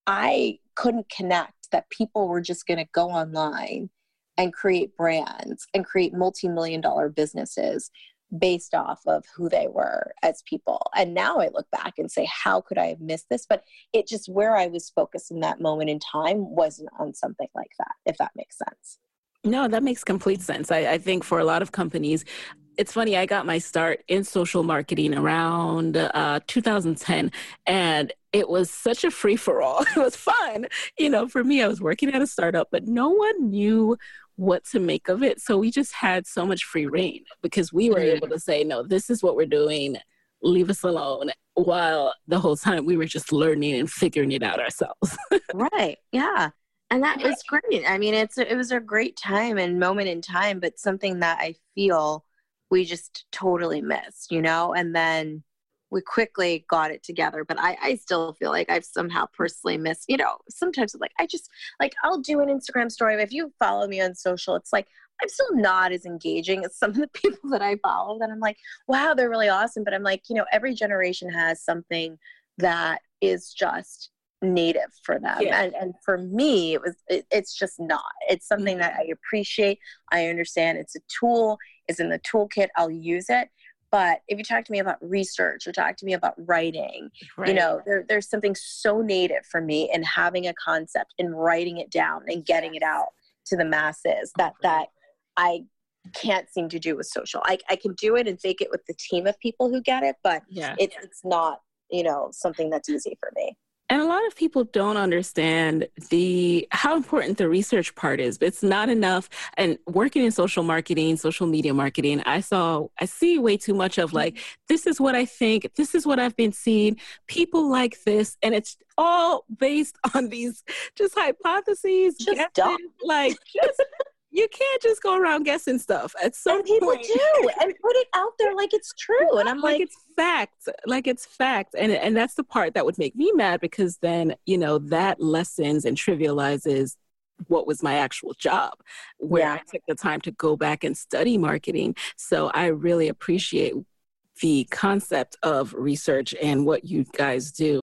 I couldn't connect that people were just going to go online and create brands and create multi-million dollar businesses based off of who they were as people. And now I look back and say, how could I have missed this? But it just, where I was focused in that moment in time wasn't on something like that, if that makes sense. No, that makes complete sense. I, I think for a lot of companies, it's funny, I got my start in social marketing around uh, two thousand ten, and it was such a free-for-all. It was fun. You know, for me, I was working at a startup, but no one knew what to make of it. So we just had so much free reign because we were able to say, no, this is what we're doing. Leave us alone. While the whole time we were just learning and figuring it out ourselves. Right. Yeah. And that was great. I mean, it's a, it was a great time and moment in time, but something that I feel we just totally missed, you know, and then we quickly got it together. But I, I still feel like I've somehow personally missed, you know, sometimes like, I just like, I'll do an Instagram story. If you follow me on social, it's like, I'm still not as engaging as some of the people that I follow that I'm like, wow, they're really awesome. But I'm like, you know, every generation has something that is just native for them. Yeah. And and for me, it was, it, it's just not, it's something that I appreciate. I understand it's a tool, it's in the toolkit. I'll use it. But if you talk to me about research or talk to me about writing, right. you know, there, there's something so native for me in having a concept and writing it down and getting it out to the masses that, that I can't seem to do with social. I, I can do it and fake it with the team of people who get it, but yeah. it, it's not, you know, something that's easy for me. And a lot of people don't understand the how important the research part is, but it's not enough. And working in social marketing, social media marketing, I saw, I see way too much of like, this is what I think, this is what I've been seeing, people like this, and it's all based on these just hypotheses, just guesses, dumb. like just you can't just go around guessing stuff. At some and people point, do and put it out there like it's true. And I'm like, like, it's fact, like it's fact. And and that's the part that would make me mad because then, you know, that lessens and trivializes what was my actual job, where yeah. I took the time to go back and study marketing. So I really appreciate the concept of research and what you guys do.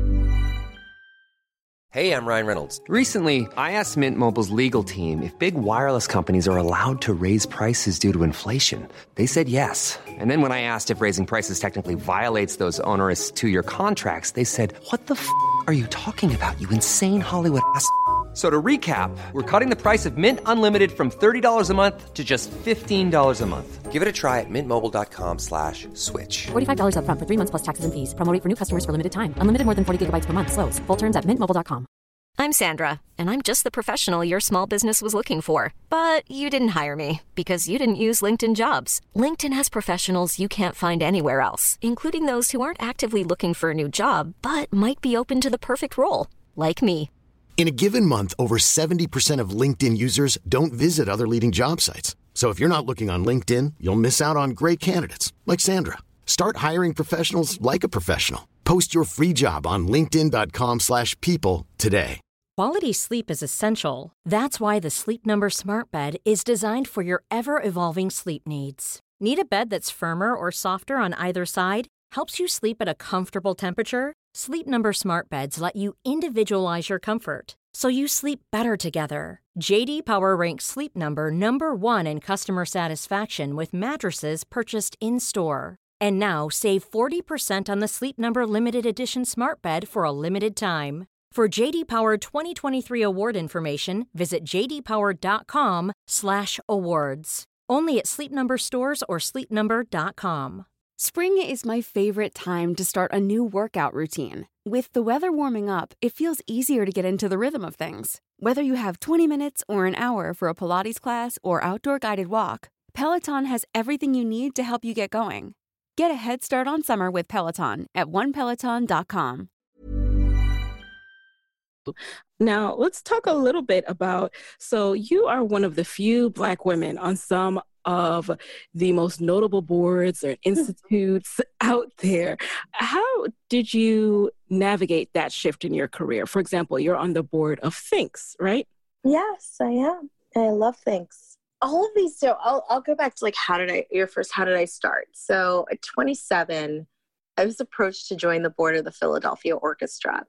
Hey, I'm Ryan Reynolds. Recently, I asked Mint Mobile's legal team if big wireless companies are allowed to raise prices due to inflation. They said yes. And then when I asked if raising prices technically violates those onerous two-year contracts, they said, what the f*** are you talking about, you insane Hollywood ass f- So to recap, we're cutting the price of Mint Unlimited from thirty dollars a month to just fifteen dollars a month. Give it a try at mintmobile.com slash switch. forty-five dollars up front for three months plus taxes and fees. Promo rate for new customers for limited time. Unlimited more than forty gigabytes per month. Slows full terms at mint mobile dot com. I'm Sandra, and I'm just the professional your small business was looking for. But you didn't hire me because you didn't use LinkedIn Jobs. LinkedIn has professionals you can't find anywhere else, including those who aren't actively looking for a new job, but might be open to the perfect role, like me. In a given month, over seventy percent of LinkedIn users don't visit other leading job sites. So if you're not looking on LinkedIn, you'll miss out on great candidates like Sandra. Start hiring professionals like a professional. Post your free job on linkedin.com slash people today. Quality sleep is essential. That's why the Sleep Number Smart Bed is designed for your ever-evolving sleep needs. Need a bed that's firmer or softer on either side? Helps you sleep at a comfortable temperature? Sleep Number Smart Beds let you individualize your comfort, so you sleep better together. J D Power ranks Sleep Number number one in customer satisfaction with mattresses purchased in-store. And now save forty percent on the Sleep Number Limited Edition Smart Bed for a limited time. For J D Power twenty twenty-three award information, visit jdpower.com slash awards. Only at Sleep Number stores or sleep number dot com. Spring is my favorite time to start a new workout routine. With the weather warming up, it feels easier to get into the rhythm of things. Whether you have twenty minutes or an hour for a Pilates class or outdoor guided walk, Peloton has everything you need to help you get going. Get a head start on summer with Peloton at one peloton dot com. Now, let's talk a little bit about, so you are one of the few Black women on some of the most notable boards or institutes out there. How did you navigate that shift in your career? For example, you're on the board of Thinx, right? Yes, I am. I love Thinx. All of these, so I'll I'll go back to like, how did I, your first, how did I start? So at twenty-seven, I was approached to join the board of the Philadelphia Orchestra.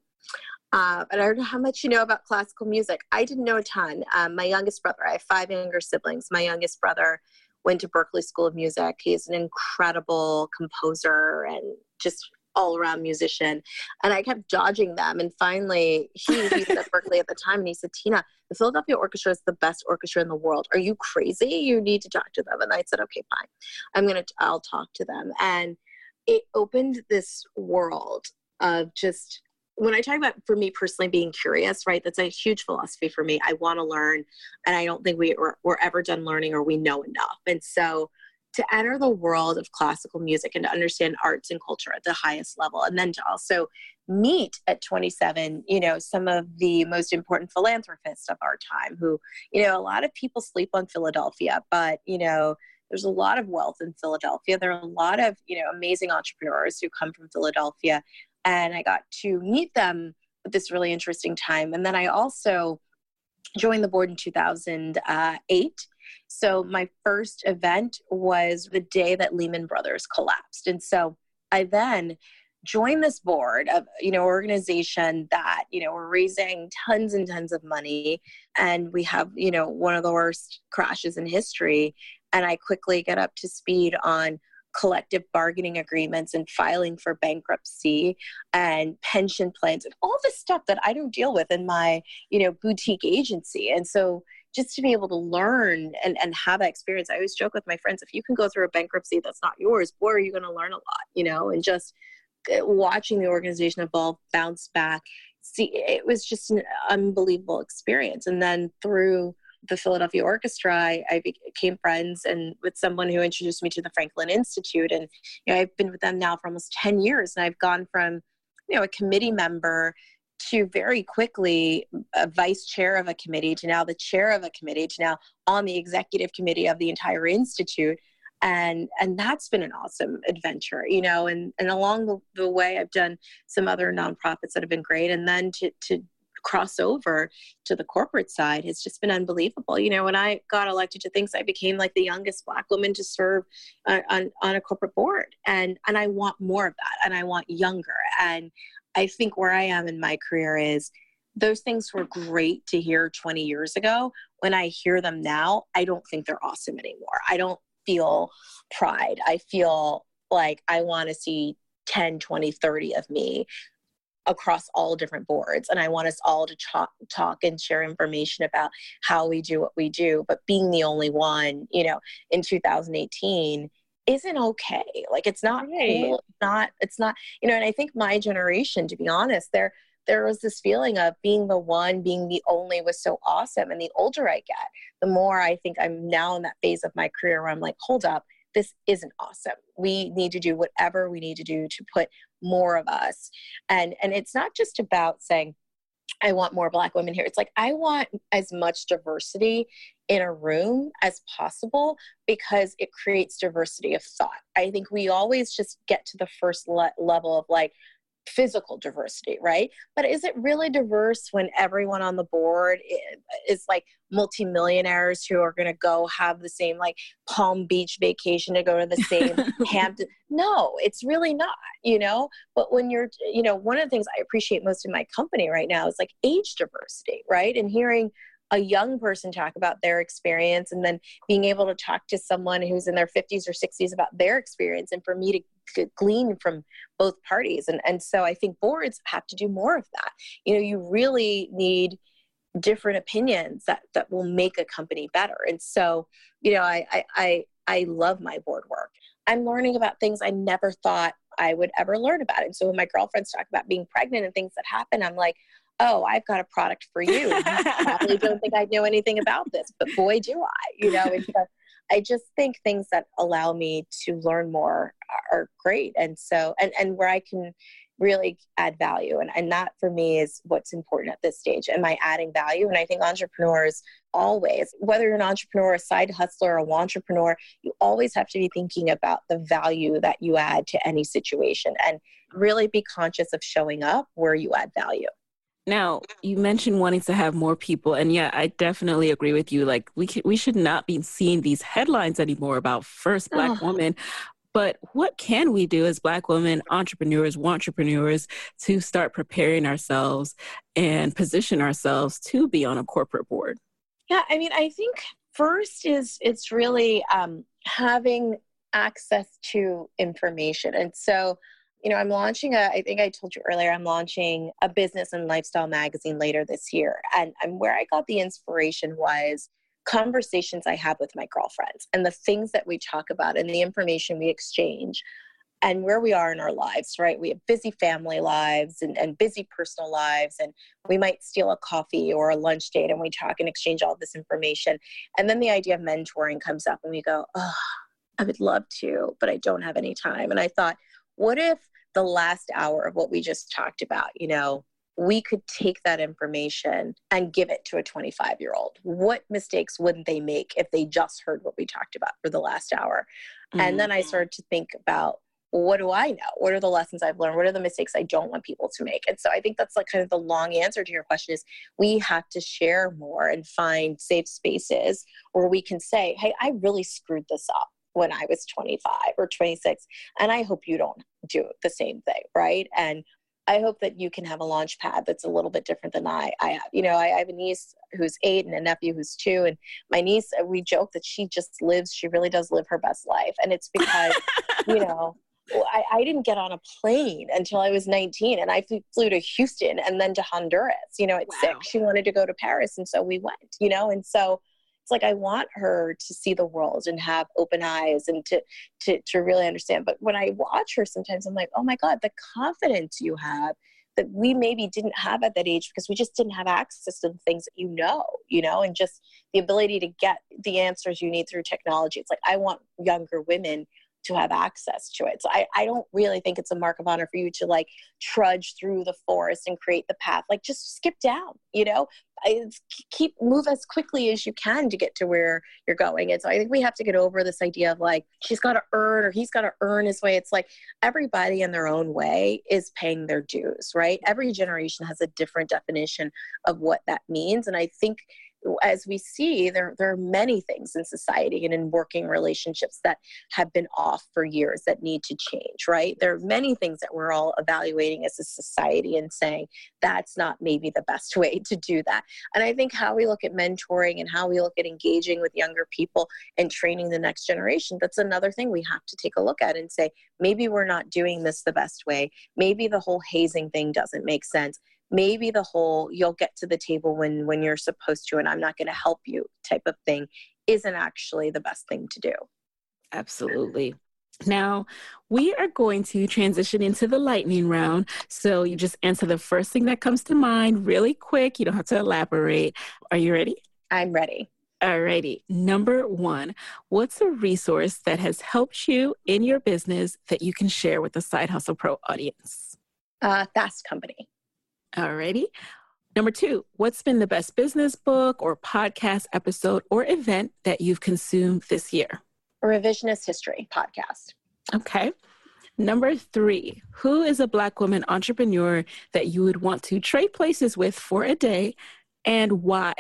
Uh, and I don't know how much you know about classical music. I didn't know a ton. Um, my youngest brother, I have five younger siblings. My youngest brother went to Berklee School of Music. He's an incredible composer and just all-around musician. And I kept dodging them. And finally, he, he was at Berklee at the time, and he said, Tina, the Philadelphia Orchestra is the best orchestra in the world. Are you crazy? You need to talk to them. And I said, okay, fine. I'm going to, I'll talk to them. And it opened this world of just, when I talk about, for me personally, being curious, right, that's a huge philosophy for me. I want to learn, and I don't think we, we're, we're ever done learning or we know enough. And so to enter the world of classical music and to understand arts and culture at the highest level, and then to also meet at twenty-seven, you know, some of the most important philanthropists of our time who, you know, a lot of people sleep on Philadelphia, but, you know, there's a lot of wealth in Philadelphia. There are a lot of, you know, amazing entrepreneurs who come from Philadelphia. And I got to meet them at this really interesting time. And then I also joined the board in two thousand eight. So my first event was the day that Lehman Brothers collapsed. And so I then joined this board of, you know, organization that, you know, we're raising tons and tons of money. And we have, you know, one of the worst crashes in history. And I quickly get up to speed on collective bargaining agreements and filing for bankruptcy and pension plans and all this stuff that I don't deal with in my, you know, boutique agency. And so just to be able to learn and, and have that experience, I always joke with my friends, if you can go through a bankruptcy that's not yours, boy, are you going to learn a lot, you know, and just watching the organization evolve, bounce back. See, it was just an unbelievable experience. And then through the Philadelphia Orchestra, I, I became friends and with someone who introduced me to the Franklin Institute. And, you know, I've been with them now for almost ten years. And I've gone from, you know, a committee member to very quickly a vice chair of a committee to now the chair of a committee to now on the executive committee of the entire institute. And, and that's been an awesome adventure, you know, and, and along the, the way, I've done some other nonprofits that have been great. And then to, to cross over to the corporate side has just been unbelievable. You know, when I got elected to Thinx, I became like the youngest Black woman to serve uh, on, on a corporate board. And, and I want more of that. And I want younger. And I think where I am in my career is those things were great to hear twenty years ago. When I hear them now, I don't think they're awesome anymore. I don't feel pride. I feel like I want to see ten, twenty, thirty of me across all different boards. And I want us all to talk, talk and share information about how we do what we do. But being the only one, you know, in two thousand eighteen isn't okay. Like, it's not cool. It's not, it's not, you know, and I think my generation, to be honest, there, there was this feeling of being the one, being the only was so awesome. And the older I get, the more I think I'm now in that phase of my career where I'm like, hold up, this isn't awesome. We need to do whatever we need to do to put more of us. And, and it's not just about saying, I want more Black women here. It's like, I want as much diversity in a room as possible because it creates diversity of thought. I think we always just get to the first le- level of like, physical diversity, right? But is it really diverse when everyone on the board is, is like multimillionaires who are going to go have the same like Palm Beach vacation to go to the same Hampton? No, it's really not, you know? But when you're, you know, one of the things I appreciate most in my company right now is like age diversity, right? And hearing a young person talk about their experience and then being able to talk to someone who's in their fifties or sixties about their experience and for me to g- glean from both parties. And, and so I think boards have to do more of that. You know, you really need different opinions that, that will make a company better. And so, you know, I, I, I, I love my board work. I'm learning about things I never thought I would ever learn about. And so when my girlfriends talk about being pregnant and things that happen, I'm like, oh, I've got a product for you. You probably don't think I know anything about this, but boy, do I, you know, and so I just think things that allow me to learn more are great. And so, and, and where I can really add value. And, and that for me is what's important at this stage. Am I adding value? And I think entrepreneurs always, whether you're an entrepreneur, a side hustler, or a wantrepreneur, you always have to be thinking about the value that you add to any situation and really be conscious of showing up where you add value. Now, you mentioned wanting to have more people. And yeah, I definitely agree with you. Like we can, we should not be seeing these headlines anymore about first Black oh. woman. But what can we do as Black women, entrepreneurs, wantrepreneurs, to start preparing ourselves and position ourselves to be on a corporate board? Yeah, I mean, I think first is it's really um, having access to information. And so, you know, I'm launching a, I think I told you earlier, I'm launching a business and lifestyle magazine later this year. And, and where I got the inspiration was conversations I have with my girlfriends and the things that we talk about and the information we exchange and where we are in our lives, right? We have busy family lives and, and busy personal lives, and we might steal a coffee or a lunch date and we talk and exchange all this information. And then the idea of mentoring comes up and we go, oh, I would love to, but I don't have any time. And I thought, what if the last hour of what we just talked about, you know, we could take that information and give it to a twenty-five-year-old. What mistakes wouldn't they make if they just heard what we talked about for the last hour? Mm-hmm. And then I started to think about, well, what do I know? What are the lessons I've learned? What are the mistakes I don't want people to make? And so I think that's like kind of the long answer to your question is we have to share more and find safe spaces where we can say, hey, I really screwed this up when I was twenty-five or twenty-six. And I hope you don't do the same thing, right? And I hope that you can have a launch pad that's a little bit different than I, I have. You know, I, I have a niece who's eight and a nephew who's two. And my niece, we joke that she just lives, she really does live her best life. And it's because, you know, I, I didn't get on a plane until I was nineteen. And I flew, flew to Houston and then to Honduras, you know, at wow. six. She wanted to go to Paris. And so we went, you know, and so it's like I want her to see the world and have open eyes and to, to to really understand. But when I watch her sometimes, I'm like, oh my God, the confidence you have that we maybe didn't have at that age because we just didn't have access to the things that you know, you know, and just the ability to get the answers you need through technology. It's like I want younger women to have access to it. So I, I don't really think it's a mark of honor for you to like trudge through the forest and create the path. Like just skip down, you know, I, keep move as quickly as you can to get to where you're going. And so I think we have to get over this idea of like, she's got to earn or he's got to earn his way. It's like everybody in their own way is paying their dues, right? Every generation has a different definition of what that means. And I think as we see, there, there are many things in society and in working relationships that have been off for years that need to change, right? There are many things that we're all evaluating as a society and saying that's not maybe the best way to do that. And I think how we look at mentoring and how we look at engaging with younger people and training the next generation, that's another thing we have to take a look at and say, maybe we're not doing this the best way. Maybe the whole hazing thing doesn't make sense. Maybe the whole you'll get to the table when when you're supposed to and I'm not going to help you type of thing isn't actually the best thing to do. Absolutely. Now, we are going to transition into the lightning round. So you just answer the first thing that comes to mind really quick. You don't have to elaborate. Are you ready? I'm ready. Alrighty. Number one, what's a resource that has helped you in your business that you can share with the Side Hustle Pro audience? Uh, Fast Company. Alrighty. Number two, what's been the best business book or podcast episode or event that you've consumed this year? A Revisionist History podcast. Okay. Number three, who is a Black woman entrepreneur that you would want to trade places with for a day and why?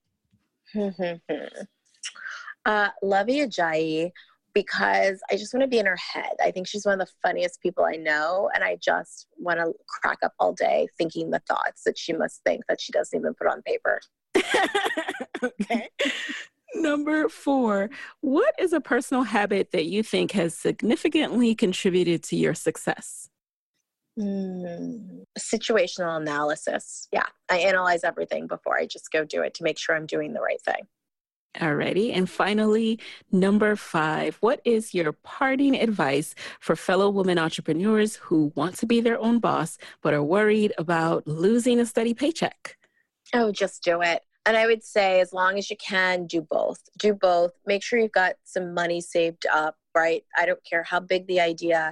uh, Luvvie Ajayi, because I just want to be in her head. I think she's one of the funniest people I know. And I just want to crack up all day thinking the thoughts that she must think that she doesn't even put on paper. Okay. Number four, what is a personal habit that you think has significantly contributed to your success? Mm, situational analysis. Yeah. I analyze everything before I just go do it to make sure I'm doing the right thing. Alrighty. And finally, number five, what is your parting advice for fellow women entrepreneurs who want to be their own boss, but are worried about losing a steady paycheck? Oh, just do it. And I would say, as long as you can, do both. Do both. Make sure you've got some money saved up, right? I don't care how big the idea.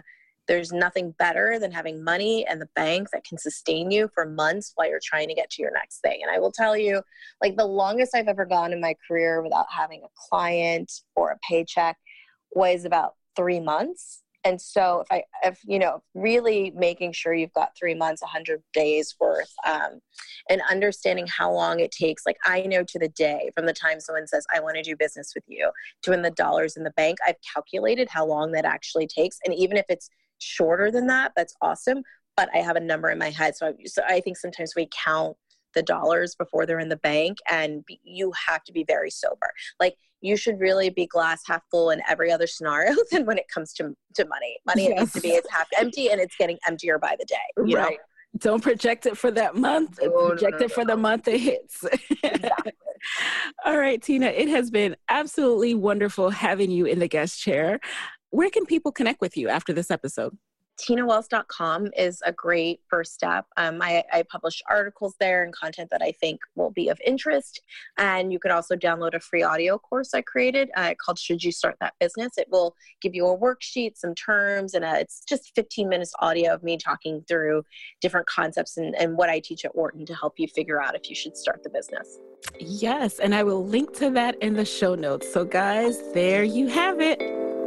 There's nothing better than having money in the bank that can sustain you for months while you're trying to get to your next thing. And I will tell you, like the longest I've ever gone in my career without having a client or a paycheck was about three months. And so if I, if, you know, really making sure you've got three months, a hundred days worth, um, and understanding how long it takes. Like I know to the day from the time someone says, I want to do business with you, to when the dollar's in the bank, I've calculated how long that actually takes. And even if it's shorter than that, that's awesome. But I have a number in my head. So I, so I think sometimes we count the dollars before they're in the bank, and be, you have to be very sober. Like you should really be glass half full in every other scenario than when it comes to, to money. Money yes. needs to be, it's half empty and it's getting emptier by the day. You right. know? Don't project it for that month. Oh, project no, no, it for no. the month it hits. Exactly. All right, Tina, it has been absolutely wonderful having you in the guest chair. Where can people connect with you after this episode? tina wells dot com is a great first step. Um, I, I publish articles there and content that I think will be of interest. And you can also download a free audio course I created uh, called Should You Start That Business? It will give you a worksheet, some terms, and a, it's just fifteen minutes audio of me talking through different concepts and, and what I teach at Wharton to help you figure out if you should start the business. Yes, and I will link to that in the show notes. So guys, there you have it.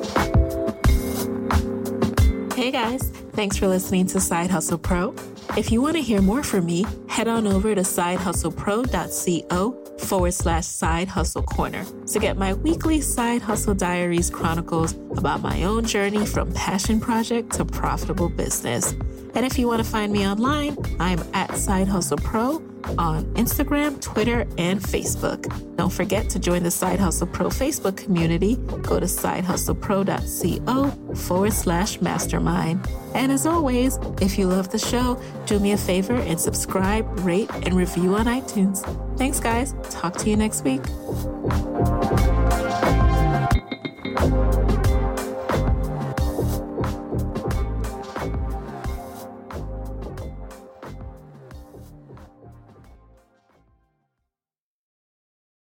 Hey guys, thanks for listening to Side Hustle Pro. If you want to hear more from me, head on over to sidehustlepro.co forward slash side hustle corner to get my weekly Side Hustle Diaries chronicles about my own journey from passion project to profitable business. And if you want to find me online, I'm at Side Hustle Pro on Instagram, Twitter, and Facebook. Don't forget to join the Side Hustle Pro Facebook community. Go to sidehustlepro.co forward slash mastermind. And as always, if you love the show, do me a favor and subscribe, rate, and review on iTunes. Thanks, guys. Talk to you next week.